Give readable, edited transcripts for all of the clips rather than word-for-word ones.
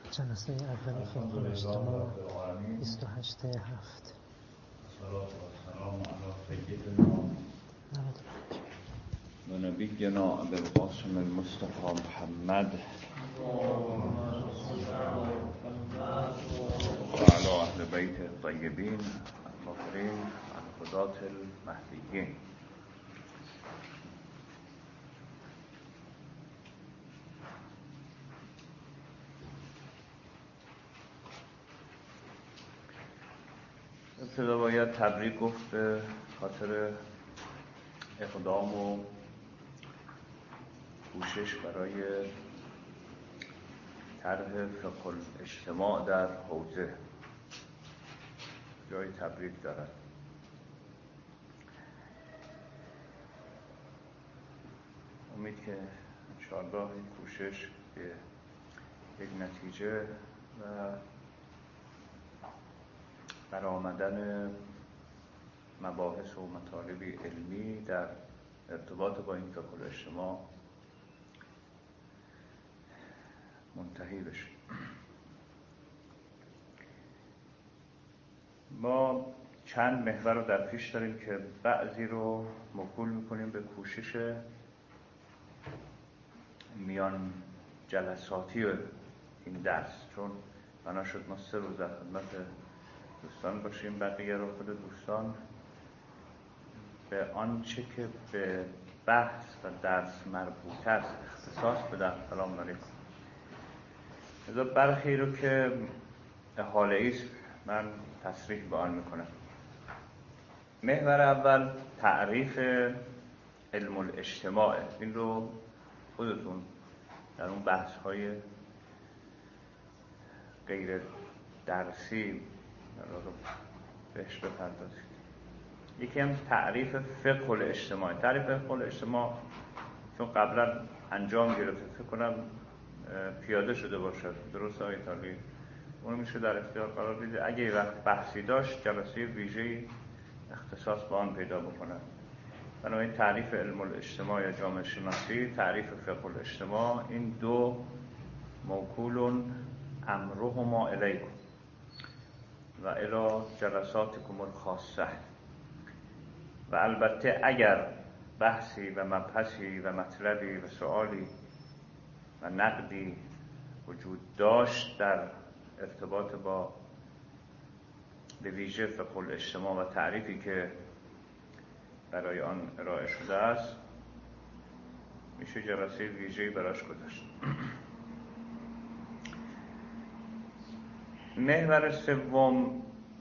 جلسه اولی فقه الاجتماع 28/7. الصلاة والسلام على سيدنا ونبينا أبي القاسم المصطفى محمد وعلى أهل بيته الطيبين الطاهرين الهداة المهديين. ابتدا باید تبریک گفت به خاطر اقدام و کوشش برای طرح فقه الاجتماع در حوزه. جای تبریک دارد. امید که انشاءالله این کوشش به یک نتیجه و برآمدن مباحث و مطالبی علمی در ارتباط با این فقه الاجتماع منتهی بشه. ما چند محور رو در پیش داریم که بعضی رو موکول میکنیم به کوشش میان جلساتی این درس، چون بنا شد ما 3 روز در خدمت دوستان باشیم، بقیه رو خود دوستان به آنچه که به بحث و درس مربوط است اختصاص بدن. سلام علیکم. از برخی رو که احاله است من تصریح به آن میکنم. محور اول تعریف علم الاجتماع. این رو خودتون در اون بحث های غیر درسی بهش بپردازید. یکی هم تعریف فقه الاجتماع. تعریف فقه الاجتماع چون قبلا انجام گرفته فکر کنم پیاده شده باشد، درست آقای طالبی؟ اونو میشه در اختیار قرار بدید. اگه یه وقت بحثی داشت جلسه ویژه‌ای اختصاص به آن پیدا بکنن. بنابراین تعریف علم الاجتماع یا جامعه شناسی، تعریف فقه الاجتماع، این دو موکول امرهما الیکم و الی جلساتکم الخاصه. و البته اگر بحثی و مبحثی و مطلبی و سؤالی و نقدی وجود داشت در ارتباط با به ویژه فقه الاجتماع و تعریفی که برای آن ارائه شده است، میشه جلسه ویژه‌ای براش گذاشت. محور سوم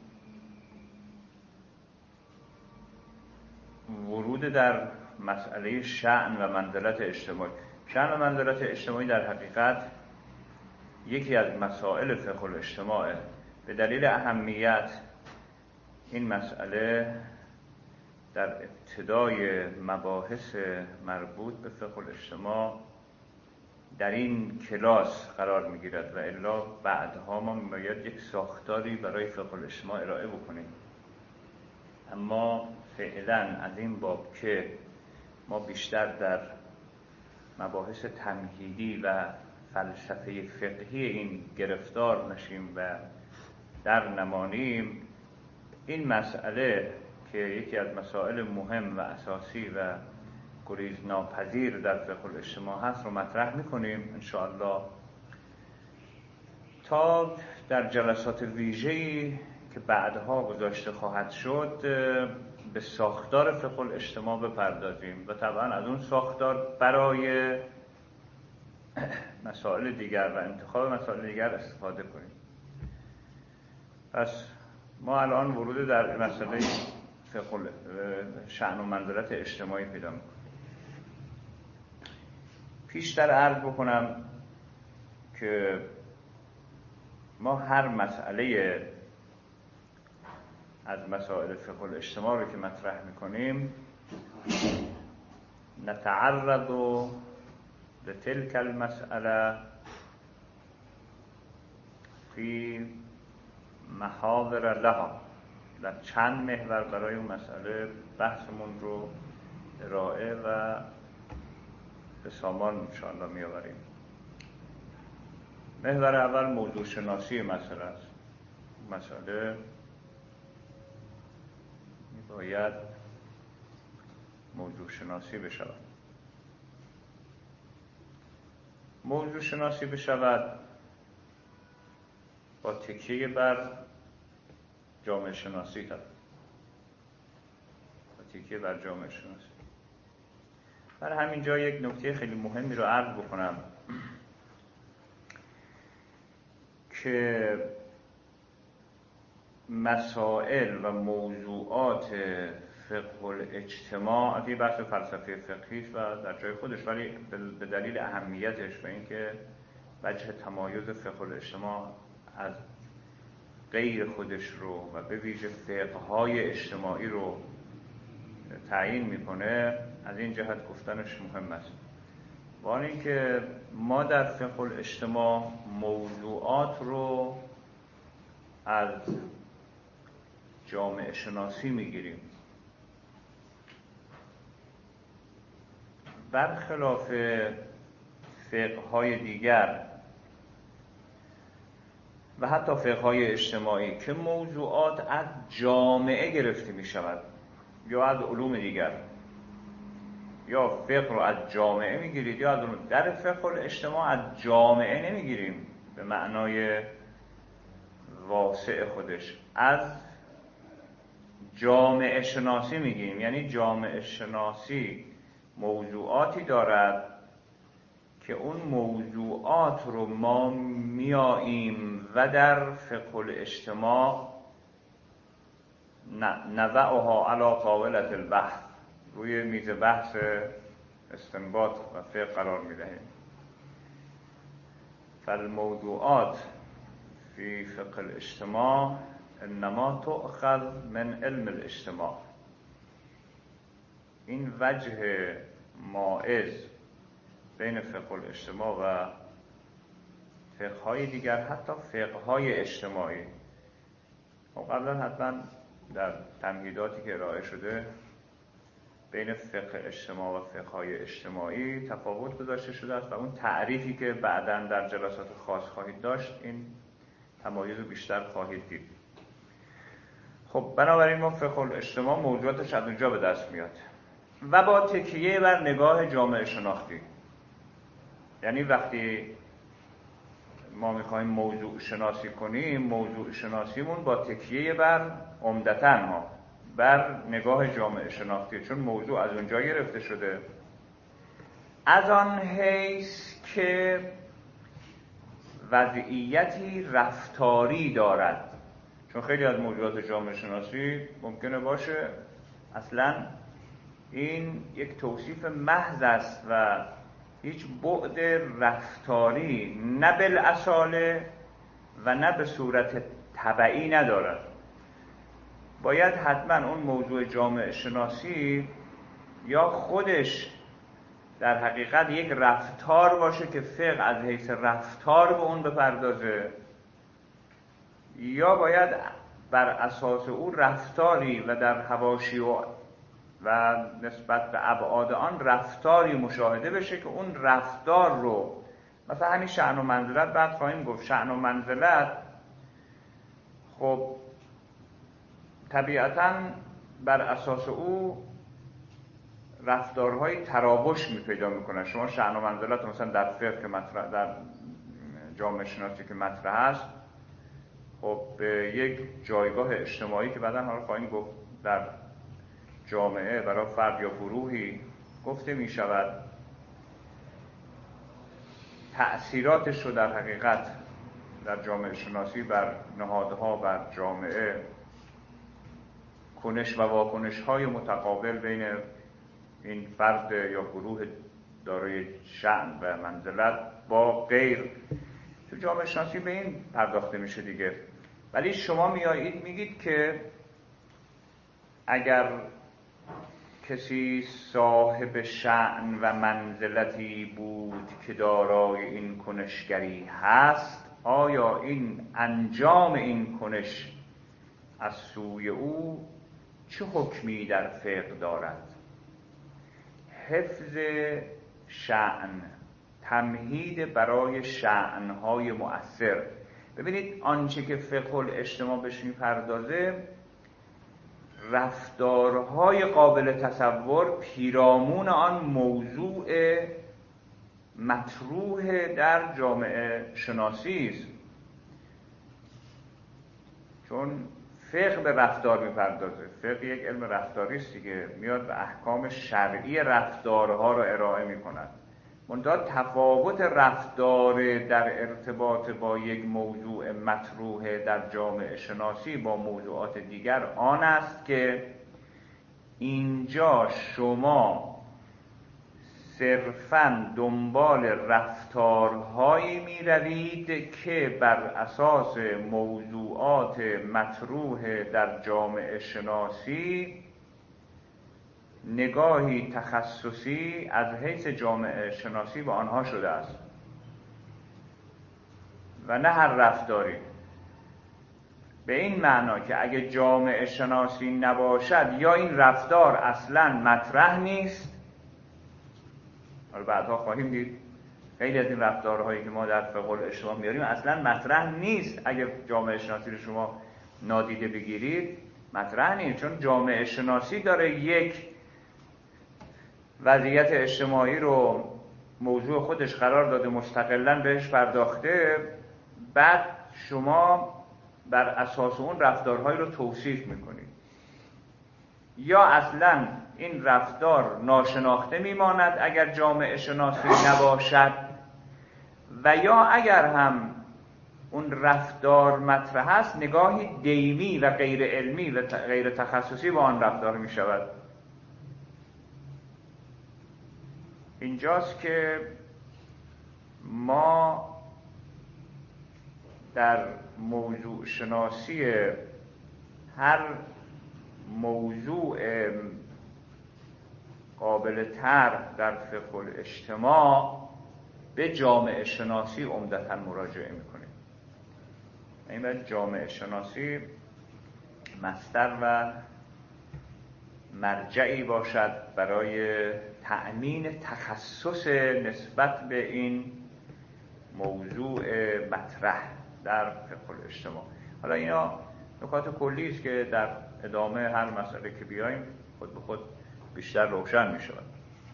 ورود در مسئله شأن و منزلت اجتماعی. شأن و منزلت اجتماعی در حقیقت یکی از مسائل فقه الاجتماع. به دلیل اهمیت این مسئله در ابتدای مباحث مربوط به فقه الاجتماع در این کلاس قرار میگیرد و الا بعدها ما باید یک ساختاری برای فقه الاجتماع ارائه بکنیم. اما فعلا از این باب که ما بیشتر در مباحث تمهیدی و فلسفه فقهی این گرفتار نشیم و در نمانیم، این مسئله که یکی از مسائل مهم و اساسی و گریز ناپذیر در فقه الاجتماع هست رو مطرح میکنیم انشاءالله، تا در جلسات ویژه‌ای که بعدها گذاشته خواهد شد به ساختار فقه الاجتماع بپردازیم و طبعا از اون ساختار برای مسائل دیگر و انتخاب مسائل دیگر استفاده کنیم. پس ما الان ورود در مسئله فقه شأن و منزلت اجتماعی پیدا میکنیم. پیشتر عرض بکنم که ما هر مسئله از مسائل فقه الاجتماع رو که مطرح میکنیم نتعرض لتلك المسأله فی محاور لها. در چند محور برای اون مسئله بحثمون رو ارائه و به سامان انشاءالله میآوریم. محور اول موضوع شناسی مسئله است. مسئله باید موضوع شناسی بشود. موضوع شناسی بشود با تکیه بر جامعه شناسی با تکیه بر جامعه شناسی. برای همین جا یک نکته خیلی مهمی رو عرض بکنم که مسائل و موضوعات فقه الاجتماع از این بحث فلسفه فقهی و در جای خودش، ولی به دلیل اهمیتش و اینکه وجه تمایز فقه الاجتماع از غیر خودش رو و به ویژه فقه‌های اجتماعی رو تعیین میکنه، از این جهت گفتنش مهم است. با اینکه ما در فقه الاجتماع موضوعات رو از جامعه شناسی میگیریم، برخلاف فقه‌های دیگر و حتی فقه‌های اجتماعی که موضوعات از جامعه گرفته می شود یا از علوم دیگر، یا فقه رو از جامعه می گیرید یا از علوم. در فقه الاجتماع از جامعه نمی گیریم به معنای واسع خودش، از جامعه شناسی می گیریم. یعنی جامعه شناسی موضوعاتی دارد که اون موضوعات رو ما میاییم و در فقه الاجتماع نضعها علی طاولة البحث، روی میز بحث استنباط و فقه قرار میدهیم. فالموضوعات فی فقه الاجتماع انما تؤخذ من علم الاجتماع. این وجه مائز بین فقه الاجتماع و فقه‌های دیگر، حتی فقه‌های اجتماعی. قبلا حتما در تمهیداتی که ارائه شده بین فقه اجتماع و فقه‌های اجتماعی تفاوت گذاشته شده است و اون تعریفی که بعداً در جلسات خاص خواهید داشت این تمایز رو بیشتر خواهید دید. خب بنابراین ما فقه الاجتماع موضوعاتش از اونجا به دست میاد و با تکیه بر نگاه جامعه شناختی. یعنی وقتی ما میخوایم موضوع شناسی کنیم، موضوع شناسیمون با تکیه بر عمدتاً بر نگاه جامعه شناختی، چون موضوع از اونجا گرفته شده، از آن حیث که وضعیتی رفتاری دارد. چون خیلی از موضوعات جامعه شناسی ممکنه باشه اصلاً این یک توصیف محض است و هیچ بعد رفتاری نه بالاصاله و نه به صورت تبعی ندارد. باید حتما اون موضوع جامعه شناسی یا خودش در حقیقت یک رفتار باشه که فقه از حیث رفتار به اون بپردازه، یا باید بر اساس اون رفتاری و در حواشی و نسبت به ابعاد آن رفتاری مشاهده بشه که اون رفتار رو، مثلا همین شأن و منزلت بعد خواهیم گفت، شأن و منزلت خب طبیعتاً بر اساس او رفتارهای ترابش پیدا میکنن. شما شأن و منزلت مثلا در فقه که مطرح، در جامعه شناسی که مطرح است، خب به یک جایگاه اجتماعی که بعداً حالا خواهیم گفت در جامعه برای فرد یا گروهی گفته می شود، تأثیراتش رو در حقیقت در جامعه شناسی بر نهادها، بر جامعه، کنش و واکنش های متقابل بین این فرد یا گروه دارای شأن و منزلت با غیر، تو جامعه شناسی به این پرداخته میشه دیگه. ولی شما میایید میگید که اگر کسی صاحب شأن و منزلتی بود که دارای این کنشگری هست، آیا این انجام این کنش از سوی او چه حکمی در فقه دارد؟ حفظ شأن، تمهید برای شأنهای مؤثر. ببینید آنچه که فقه الاجتماع بهش میپردازه رفتارهای قابل تصور پیرامون آن موضوع مطروح در جامعه شناسی است. چون فقه به رفتار میپردازه، فقه یک علم رفتاری است دیگه، میاد و احکام شرعی رفتارها رو ارائه میکند. منتها تفاوت رفتار در ارتباط با یک موضوع مطروح در جامعه شناسی با موضوعات دیگر آن است که اینجا شما صرفاً دنبال رفتارهایی می روید که بر اساس موضوعات مطروح در جامعه شناسی نگاهی تخصصی از حیث جامعه شناسی به آنها شده است و نه هر رفتاری. به این معنا که اگه جامعه شناسی نباشد یا این رفتار اصلاً مطرح نیست. حالا بعدها خواهیم دید خیلی از این رفتارهایی که ما در فقه الاجتماع میاریم اصلاً مطرح نیست. اگه جامعه شناسی رو شما نادیده بگیرید مطرح نیست، چون جامعه شناسی داره یک وضعیت اجتماعی رو موضوع خودش قرار داده، مستقلاً بهش پرداخته، بعد شما بر اساس اون رفتارهایی رو توصیف میکنید. یا اصلاً این رفتار ناشناخته میماند اگر جامعه شناسی نباشد، و یا اگر هم اون رفتار مطرح است نگاهی دیمی و غیر علمی و غیر تخصصی با آن رفتار میشود. اینجاست که ما در موضوع شناسی هر موضوع قابل طرح در فقه الاجتماع به جامعه شناسی عمدتاً مراجعه میکنیم. این باید جامعه شناسی مصدر و مرجعی باشد برای تأمین تخصص نسبت به این موضوع مطرح در فقه الاجتماع. حالا اینا نکات کلی است که در ادامه هر مسئله که بیایم خود به خود بیشتر روشن می شود.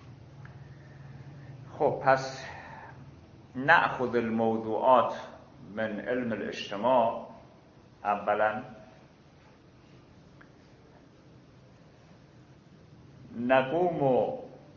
خب پس نأخذ الموضوعات من علم الاجتماع. اولا نقوم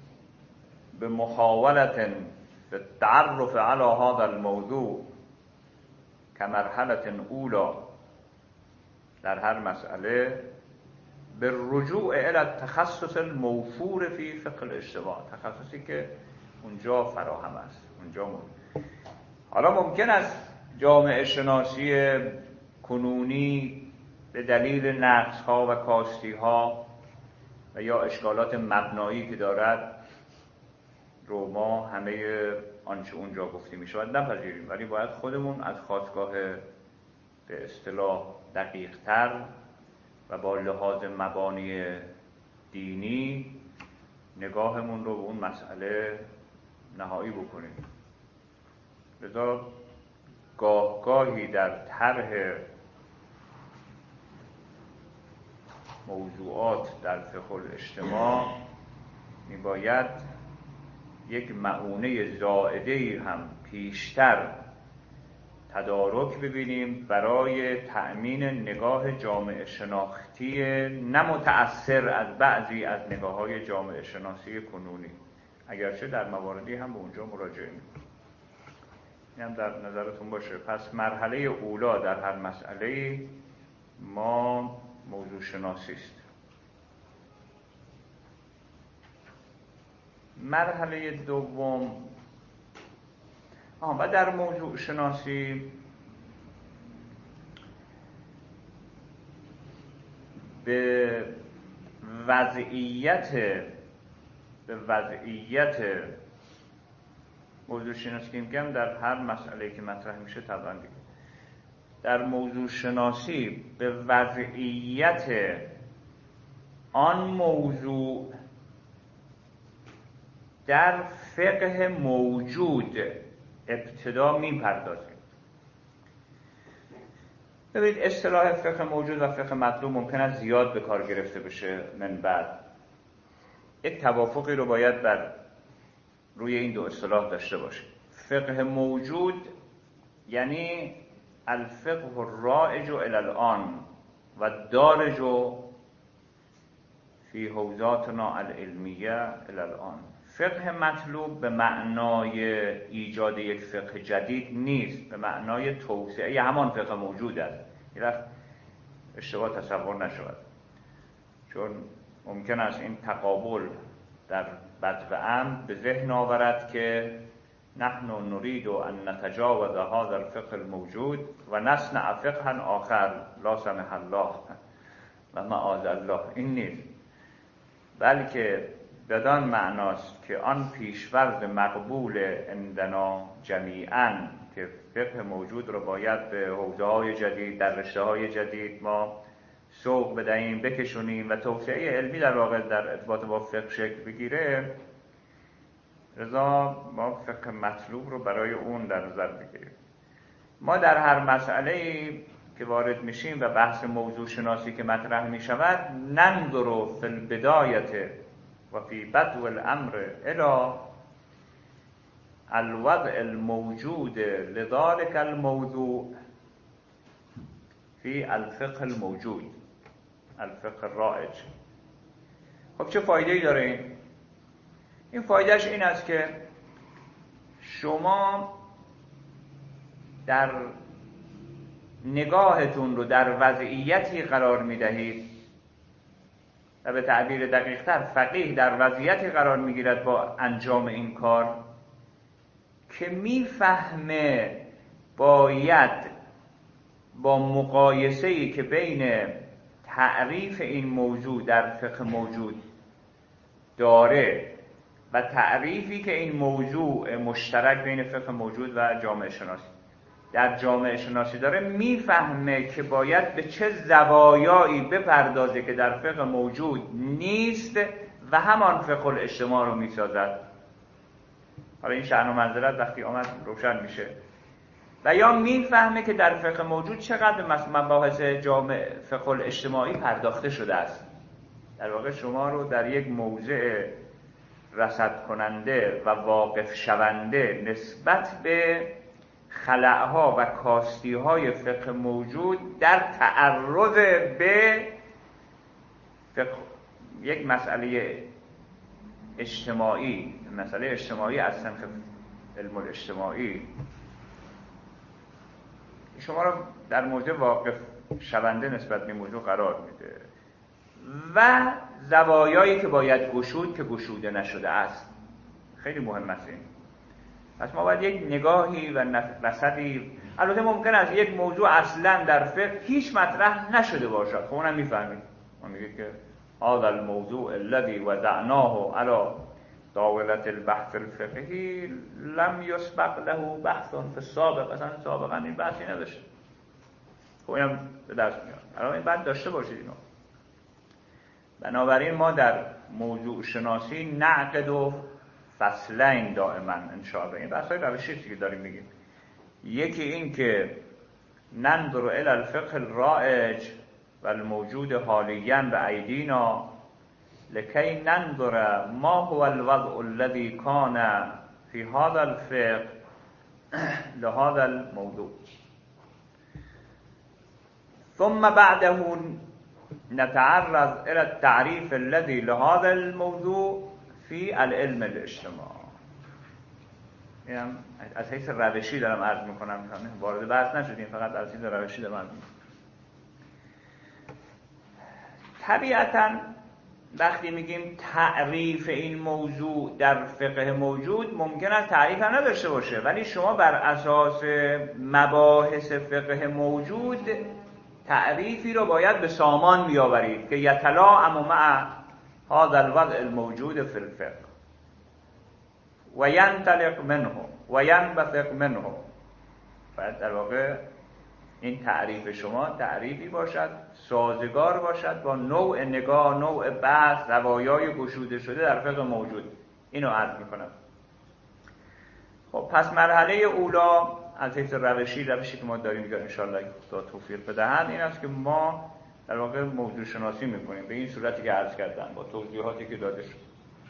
بمحاولة في التعرف على هذا الموضوع كمرحلة أولى در هر مسئله بالرجوع الى التخصص الموفور في فقه الاجتماع، تخصصی که اونجا فراهم است، اونجا حالا ممکن است جامعه شناسی کنونی به دلیل نقص‌ها و کاستی‌ها و یا اشکالات مبنایی که دارد رو ما همه آنچه اونجا گفته می شود نپذیریم، ولی باید خودمون از خاستگاه به اصطلاح دقیق‌تر و با لحاظ مبانی دینی نگاهمون رو به اون مسئله نهایی بکنیم. لذا گاهی در طرح موضوعات در فقه الاجتماع میباید یک معونه زائده‌ای هم پیشتر تدارک ببینیم برای تأمین نگاه جامعه شناختی نه متأثر از بعضی از نگاه‌های جامعه شناسی کنونی، اگرچه در مواردی هم به اونجا مراجعه می‌کنیم. این هم در نظرتون باشه. پس مرحله اولا در هر مسئله ما موضوع شناسی است. مرحله دوم و در موضوع شناسی به وضعیت موضوع شناسی که میگم در هر مسئله که مطرح میشه طبعا دیگه در موضوع شناسی به وضعیت آن موضوع در فقه موجود ابتدا میپردازیم. ببینید اصطلاح فقه موجود و فقه مطلوب ممکن است زیاد به کار گرفته بشه من بعد. یک توافقی رو باید بر روی این دو اصطلاح داشته باشیم. فقه موجود یعنی الفقه الرائج الی الان و دارج فی حوزاتنا العلمیه الی الان. فقه مطلوب به معنای ایجاد یک فقه جدید نیست، به معنای توسعه همان فقه موجود است. یه وقت اشتباه تصور نشود، چون ممکن است این تقابل در بدو عمد به ذهن آورد که نحن نريد ان نتجاوز هذا الفقه الموجود و نصنع فقها آخر لا سمح الله و معاذ الله. این نیست، بلکه بدان معناست که آن پیشورد مقبول عندنا جمیعاً که فقه موجود رو باید به حوزه‌های جدید در رشته‌های جدید ما سوق بدهیم، بکشونیم و توسعه علمی در واقع در ارتباط با فقه شکل بگیره. لذا ما فقه مطلوب رو برای اون در نظر بگیریم. ما در هر مسئله‌ای که وارد میشیم و بحث موضوع شناسی که مطرح میشود، ننظر فی البدایه و فی بدو الامر الی الوضع الموجود لذلك الموضوع فی الفقه الموجود الفقه الرائج. خب چه فایده‌ای داره این؟ این فایدهش این است که شما در نگاهتون رو در وضعیتی قرار میدهید و به تعبیر دقیق‌تر فقیه در وضعیتی قرار میگیرد با انجام این کار که میفهمه باید با مقایسه‌ای که بین تعریف این موضوع در فقه موجود داره و تعریفی که این موضوع مشترک بین فقه موجود و جامعه شناسی در جامعه شناسی داره، میفهمه که باید به چه زوایایی بپردازه که در فقه موجود نیست و همان فقه الاجتماع رو میسازد. حالا این شأن و منزلت وقتی آمد روشن میشه. و یا میفهمه که در فقه موجود چقدر مباحث جامعه فقه الاجتماعی پرداخته شده است. در واقع شما رو در یک موضع رصد کننده و واقف شونده نسبت به خلأها و کاستی‌های فقه موجود در تعرض به یک مسئله اجتماعی، مسئله اجتماعی از صنف علم الاجتماعی، شما رو در موضع واقف شونده نسبت به موضوع قرار میده و زوایایی که باید گشود که گشوده نشده است. خیلی مهم است این. پس ما باید یک نگاهی و رصدی، البته ممکن است یک موضوع اصلا در فقه هیچ مطرح نشده باشد، خب اونم میفهمید. ما میگه که هذا الموضوع الذي وضعناه على طاولة البحث الفقهی لم يسبق له بحث في السابق. اصلا سابقا این بحثی نداشته. خب اینم به دست میاد. الان این بعد داشته باشید اینو. بنابراین ما در موضوع شناسی نعقد و فصلین دائما انشاءالله. این بحثای روشی که داریم میگیم. یکی این که ننظر الی الفقه الرائج و الموجود حالیا بأیدینا لکی ننظر ما هو الوضع الذي كان في هذا الفقه لهذا الموضوع ثم بعده نتعرض الى التعريف الذي لهذا الموضوع في العلم الاجتماع. اینم از حیث روشی دارم عرض میکنم، وارد بحث نشدیم، فقط از حیث روشی دارم عرض میکنم. طبیعتاً وقتی میگیم تعریف این موضوع در فقه موجود، ممکن است تعریف هم نداشته باشه، ولی شما بر اساس مباحث فقه موجود تعریفی رو باید به سامان بیاورید که یتلاعم مع هذا الوضع الموجود فی الفقه و ینطلق منه و ینبثق منه. باید در واقع این تعریف شما تعریفی باشد سازگار باشد با نوع نگاه، نوع بحث، زوایای گشوده شده در فقه موجود. اینو عرض میکنم. خب پس مرحله اولا از حیث روشی که ما داریم که انشاءالله خدا توفیق بدهد این است که ما در واقع موضوع شناسی میکنیم به این صورتی که عرض کردم با توضیحاتی که داده شد.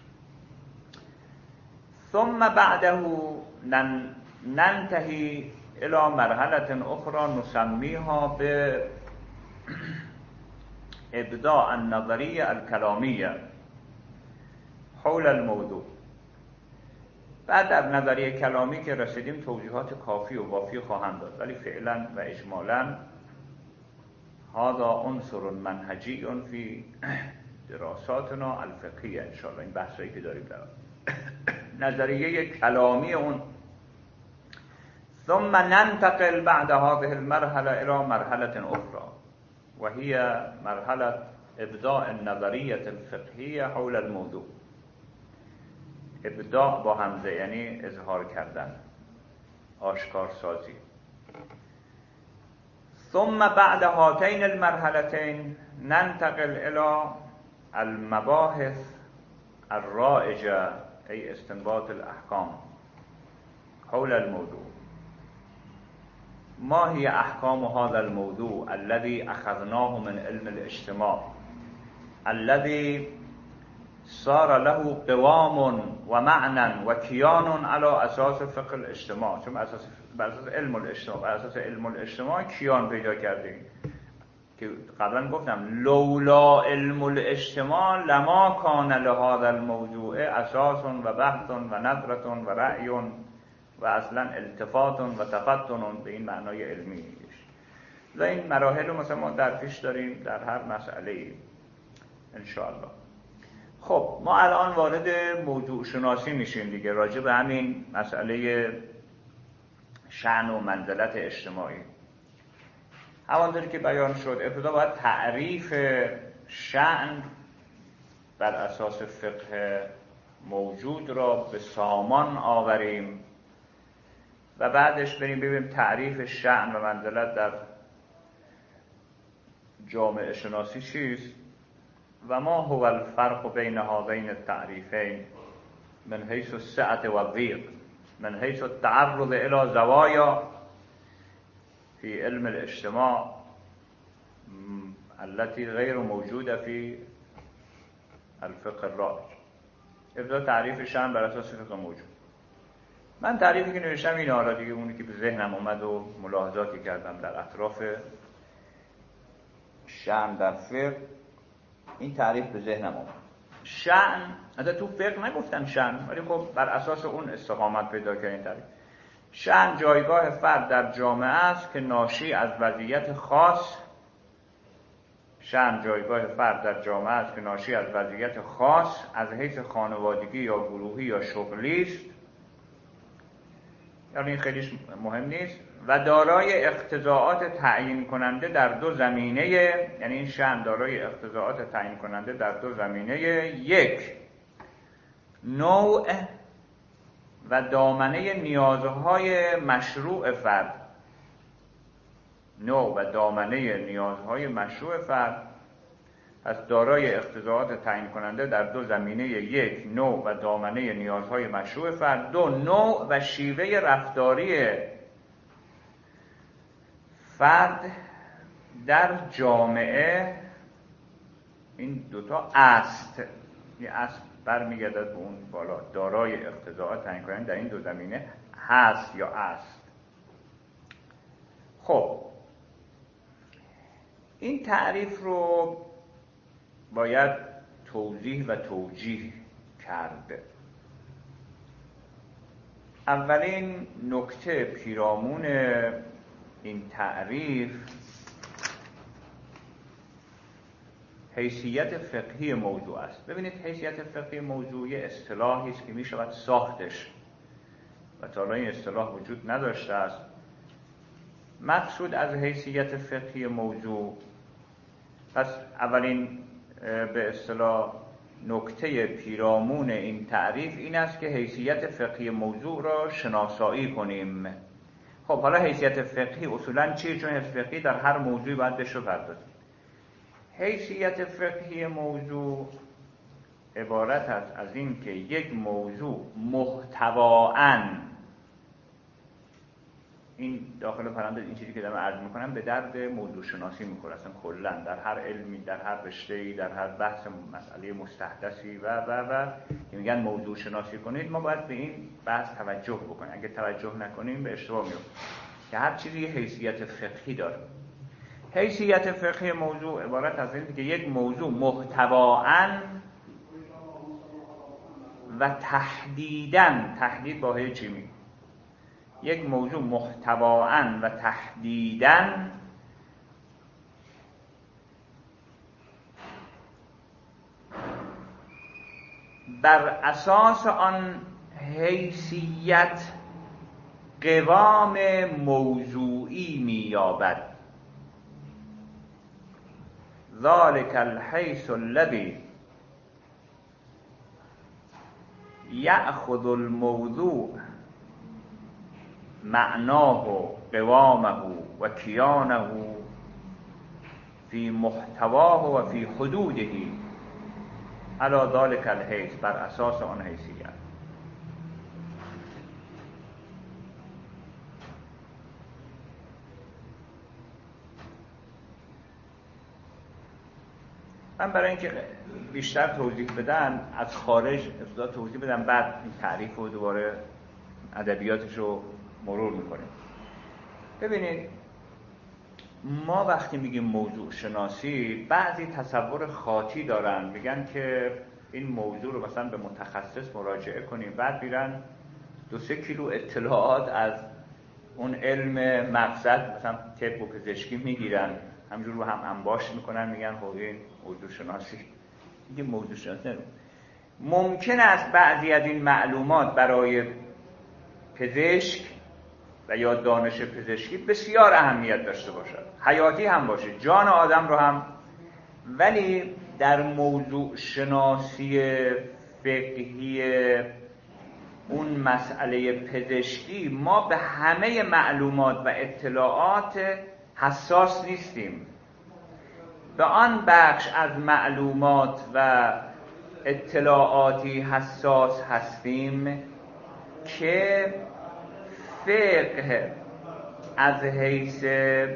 ثم بعده ننتهی الى مرحله اخرى نسميها به ابداع النظریه الکلامیه حول الموضوع. بعد در نظریه کلامی که رسیدیم توضیحات کافی و وافی خواهم داد، ولی فعلا و اجمالا هذا عنصر منهجی فی دراساتنا الفقهیه انشاءالله. این بحثایی که داریم در نظریه کلامی اون. ثم ننتقل بعد هذه المرحله الى مرحله اخرى وهي مرحله ابداع النظریه الفقهیه حول الموضوع. ابداع با همزه یعنی اظهار کردن، آشکار سازی. ثم بعد هاتین المرحلتين ننتقل الى المباحث الرائجه ای استنباط الاحکام حول الموضوع. ما هي احکام هذا الموضوع الذي اخذناه من علم الاجتماع الذي صار له قوام و معنى و کیان على اساس فقه الاجتماع. چون بر اساس علم الاجتماع، بر اساس علم الاجتماع کیان پیدا کردیم که قبلا گفتم لولا علم الاجتماع لما کان لهذا الموضوع اساس و بحث و نظرة و رأی و اصلا التفات و تفتن به این معنای علمی. و این مراحل رو مثلا ما در پیش داریم در هر مسئله انشاءالله. خب ما الان وارد موضوع شناسی میشیم دیگه، راجع به همین مسئله شأن و منزلت اجتماعی. همانطوری که بیان شد ابتدا باید تعریف شأن بر اساس فقه موجود را به سامان آوریم و بعدش بریم ببینیم تعریف شأن و منزلت در جامعه شناسی چیست و ما هو الفرق بین هذین التعریفین من حیث السعة و الضیق، من حیث التعرض الى زوایا فی علم الاجتماع التي غیر موجوده فی الفقه الرائج. ابتدا تعریف شأن بر اساس فقه موجود. من تعریفی که نوشتم اینه، حالا دیگه اونی که به ذهنم اومد و ملاحظاتی کردم در اطراف شأن در فقه، این تعریف به ذهنم اومد. شأن از تو فقه نگفتم شأن، ولی خب بر اساس اون استقامت پیدا کردن تعریف. شأن جایگاه فرد در جامعه است که ناشی از وضعیت خاص. شأن جایگاه فرد در جامعه است که ناشی از وضعیت خاص از حیث خانوادگی یا گروهی یا شغلی است، یعنی این خیلی مهم نیست، و دارای اقتضاعات تعیین کننده در دو زمینه. یعنی این شأن دارای اقتضاعات تعیین کننده در دو زمینه: یک، نوع و دامنه نیازهای مشروع فرد. نوع و دامنه نیازهای مشروع فرد، پس دارای اقتضاعات تعیین کننده در دو زمینه: یک، نوع و دامنه نیازهای مشروع فرد. دو، نوع و شیوه رفتاری فرد در جامعه. این دوتا است، این است برمیگردد به اون بالا، دارای اقتضاعات تعیین کننده در این دو زمینه هست یا است. خب این تعریف رو باید توضیح و توجیه کرد. اولین نکته پیرامون این تعریف حیثیت فقهی موضوع است. ببینید حیثیت فقهی موضوع یه اصطلاحی است که می شود ساختش و تا الان این اصطلاح وجود نداشته است. مقصود از حیثیت فقهی موضوع، پس اولین به اصطلاح نکته پیرامون این تعریف این است که حیثیت فقهی موضوع را شناسایی کنیم. خب حالا حیثیت فقهی اصولاً چیه؟ چون حیثیت فقهی در هر موضوعی باید بهش پردازیم. حیثیت فقهی موضوع عبارت است از این که یک موضوع محتواً، این داخل پرانتز این چیزی که دارم عرض میکنم به درد موضوع شناسی میخوره اصلا کلا در هر علمی، در هر رشته‌ای، در هر بحث مسئله مستحدثی و که میگن موضوع شناسی کنید، ما باید به این بحث توجه بکنیم. اگه توجه نکنیم به اشتباه میفتیم که هر چیزی یه حیثیت فقهی داره. حیثیت فقهی موضوع عبارت از این که یک موضوع محتواً و تحدیداً، تحدید با هی چی میگه، یک موضوع محتواً و تحدیداً بر اساس آن حیثیت قوام موضوعی می‌یابد. ذلک الحیث الذی یأخذ الموضوع معناه قوامه و کیانه فی محتواه و فی حدوده علی ذلک الحیث، بر اساس آن حیثیت. من برای اینکه بیشتر توضیح بدم از خارج ابتدا توضیح بدم، بعد این تعریف رو دوباره ادبیاتش رو مرور میکنیم. ببینید ما وقتی میگیم موضوع شناسی، بعضی تصور خاطی دارن، میگن که این موضوع رو مثلا به متخصص مراجعه کنیم، بعد میرن 2-3 کیلو اطلاعات از اون علم مقصد مثلا طب و پزشکی میگیرن، همجور رو هم انباشت میکنن، میگن خب این موضوع شناسی. میگه موضوع شناسی ممکن است بعضی از این معلومات برای پزشک و یا دانش پزشکی بسیار اهمیت داشته باشد، حیاتی هم باشه، جان آدم رو هم، ولی در موضوع شناسی فقهی اون مسئله پزشکی ما به همه معلومات و اطلاعات حساس نیستیم. به آن بخش از معلومات و اطلاعاتی حساس هستیم که فقه از حیث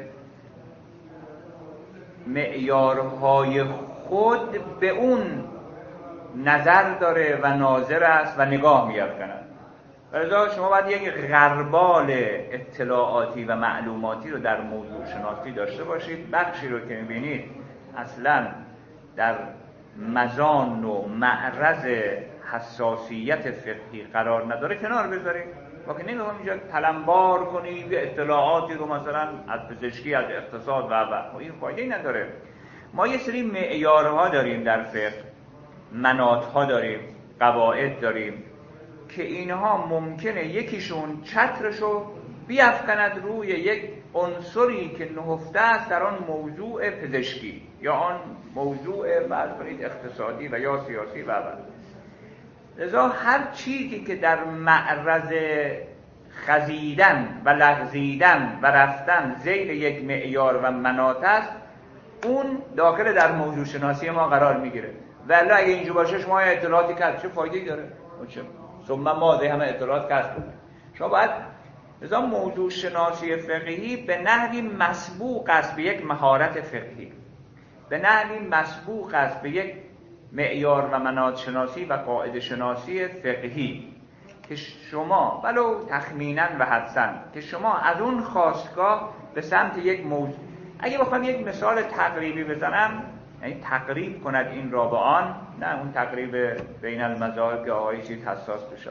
معیارهای خود به اون نظر داره و ناظر است و نگاه می‌افکند. لذا شما باید یک غربال اطلاعاتی و معلوماتی رو در موضوع شناسی داشته باشید. بخشی رو که می‌بینید اصلاً در مزان و معرض حساسیت فقهی قرار نداره کنار بذارید. واقعا نمی‌خوام اینجا تلمبار کنیم یه اطلاعاتی رو مثلا از پزشکی، از اقتصاد و این فایده‌ای نداره. ما یه سری معیارها داریم در فقه، مناطها داریم، قواعد داریم که اینها ممکنه یکیشون چترشو بیافکند روی یک عنصری که نهفته است در آن موضوع پزشکی یا آن موضوع فرض کنید اقتصادی و یا سیاسی و لذا هر چیزی که در معرض خزیدن و لغزیدن و رفتن ذیل یک معیار و مناط است، اون داخل در موضوع شناسی ما قرار میگیره. ولی اگه اینجا باشه شما اطلاعاتی کسب، چه فایده‌ای داره؟ ثم ماذا، همه اطلاعات کسب کنید. شما باید لذا موضوع شناسی فقهی به نحوی مسبوق است به یک مهارت فقهی، به نحوی مسبوق است به یک معیار و مناط شناسی و قاعده شناسی فقهی که شما ولو تخمینا و حدساً که شما از اون خاستگاه به سمت یک موضوع، اگه بخوام یک مثال تقریبی بزنم، یعنی تقریب کند این را به آن، نه اون تقریب بین المذاهب که آقای چیز حساس بشه.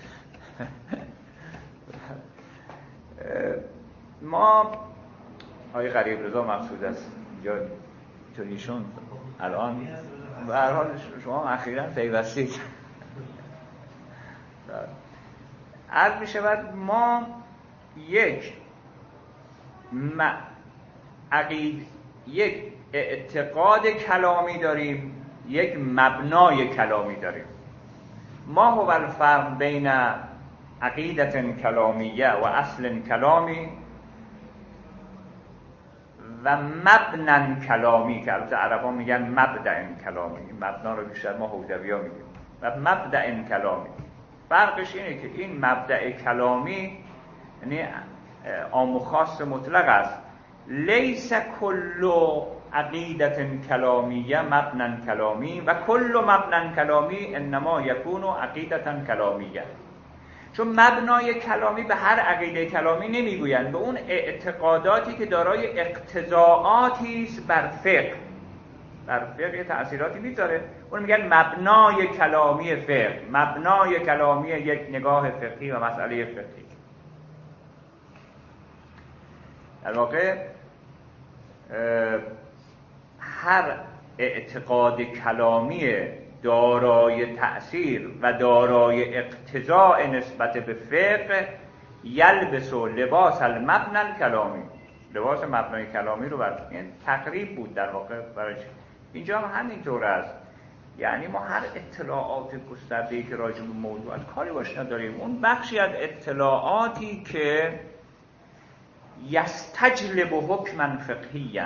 ما آقای غریب رضا مقصود است یا اینطوریشون الان به هر حال شما اخیراً پیوستید. عرض می شود ما یک یک اعتقاد کلامی داریم، یک مبنای کلامی داریم. ما هو الفرق بین عقیدت کلامیه و اصل کلامی و مبنن کلامی که البته عربا میگن مبدأ کلامی، مبنا رو بیشتر ما حوزوی‌ها میگیم، و مبدأ کلامی. فرقش اینه که این مبدأ کلامی یعنی عام و خاص مطلق است. لیس کل عقیدة کلامیه مبنن کلامی و کل مبنن کلامی انما یکون عقیدة کلامیه. چون مبنای کلامی به هر عقیده کلامی نمیگویند، به اون اعتقاداتی که دارای اقتضاعاتی است بر فقه، بر فقه تأثیراتی میذاره، اون میگن مبنای کلامی فقه، مبنای کلامی یک نگاه فقهی و مسئله فقهی. در واقع هر اعتقاد کلامی دارای تأثیر و دارای اقتضاء نسبت به فقه یلبس و لباس المبنى الکلامی، لباس مبنای کلامی رو بر این تقریب بود در واقع برای اینجا هم همینطور است. یعنی ما هر اطلاعات گسترده‌ای که راجع به موضوع کاری باش نداریم، اون بخشی از اطلاعاتی که یستجلب حکما فقهیا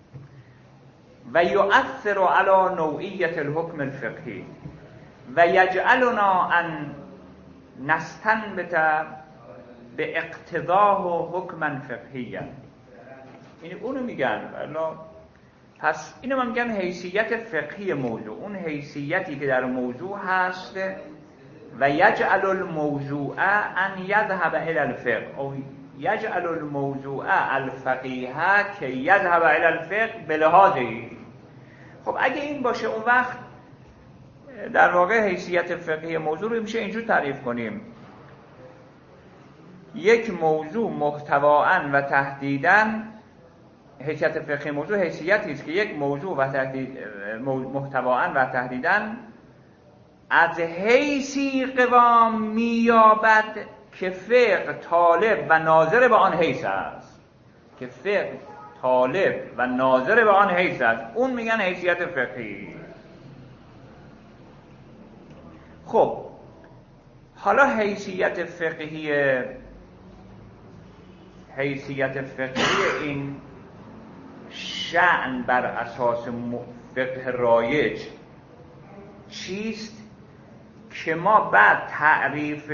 و یؤثر علی نوعیت الحکم الفقهی و یجعلنا ان نستنبت به اقتضاه حکما فقهیا. این اونو میگن. پس اینو من میگم حیثیت فقهی موضوع، اون حیثیتی که در موضوع هست. و یجعل الموضوع ان یذهب الى الفقه او یجعل الموضوع الفقیه که یذهب الى الفقه بلحاظه. خب اگه این باشه اون وقت در واقع حیثیت فقهی موضوع رو میشه اینجور تعریف کنیم: یک موضوع محتواً و تحدیداً، حیثیت فقهی موضوع حیثیتی است که یک موضوع و محتواً و تحدیداً از حیثی قوام می‌یابد که فقه طالب و ناظر به آن حیث است، که فقه طالب و ناظر به آن حیث است، اون میگن حیثیت فقهی. خب حالا حیثیت فقهی این شأن بر اساس فقه رایج چیست که ما بعد تعریف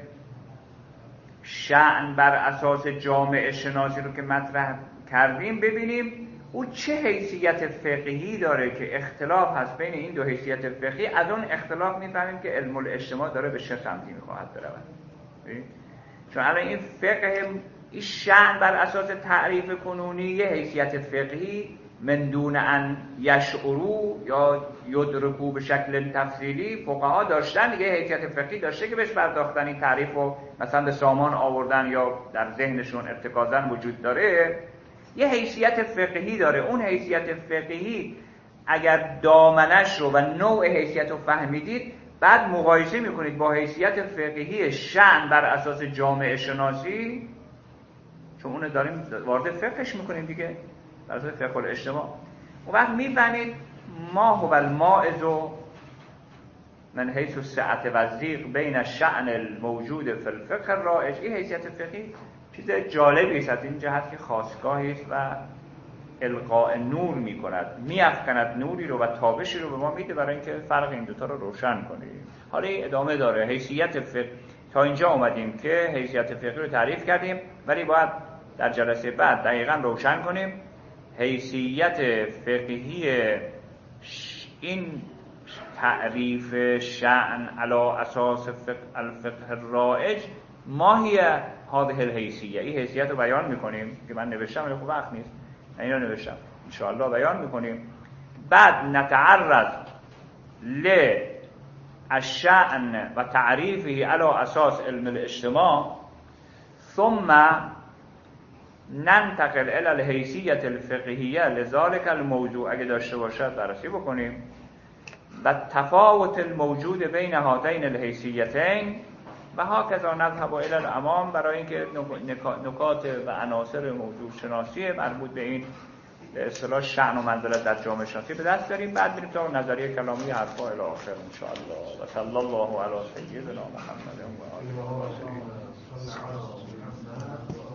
شأن بر اساس جامعه شناسی رو که مطرح کردیم ببینیم او چه حیثیت فقهی داره که اختلاف هست بین این دو حیثیت فقهی. از اون اختلاف میفهمیم که علم الاجتماع داره به چه سمتی میخواهد برود. چون الان این فقه، این شأن بر اساس تعریف کنونی یه حیثیت فقهی من دون ان یشعروا یا یدرکوا به شکل تفصیلی فقها داشتن، دیگه حیثیت فقهی داشته که بهش پرداختن، این تعریف رو مثلا به سامان آوردن یا در ذهنشون ارتکازاً وجود داره، یه حیثیت فقهی داره. اون حیثیت فقهی اگر دامنش رو و نوع حیثیت رو فهمیدید، بعد مقایسه میکنید با حیثیت فقهی شأن بر اساس جامعه شناسی، چون اون داریم وارد فقهش میکنیم دیگه، بر اساس فقه الاجتماع. اون وقت میفهمید ما هو المائز من حیث السعة و الضیق بین الشأن الموجود فی الفقه الرائج. این حیثیت فقهی چیز جالبی است، از این جهت که خاستگاهی است و القاء نور میکند، میافکند نوری رو و تابشی رو به ما میده برای اینکه فرق این دوتا رو روشن کنیم. حالا ادامه داره. حیثیت فقه تا اینجا اومدیم که حیثیت فقهی رو تعریف کردیم، ولی باید در جلسه بعد دقیقاً روشن کنیم حیثیت فقهی این تعریف شأن علی اساس الفقه الرائج ما هی هذه الحیثیه. این حیثیت رو بیان میکنیم که من نوشتم ولی خب وقت نیست، من اینو نوشتم، ان شاء الله بیان میکنیم. بعد نتعرض للشأن و تعریفه علی اساس علم الاجتماع، ثم ننتقل الى الحیثیت الفقهیه لذلك الموضوع، اگه داشته باشد بررسی بکنیم، و تفاوت الموجود بین هاتین الحیثیتین و هکذا نذهب الى الامام، برای اینکه نکات و عناصر موضوع شناسی مربوط به این به اصطلاح شأن و منزلت در جامعه شناسی به دست داریم. بعد بریم تا نظریه کلامی حرفا الی آخر ان شاء الله. و صلی الله علی سیدنا محمد و آله و صحبه.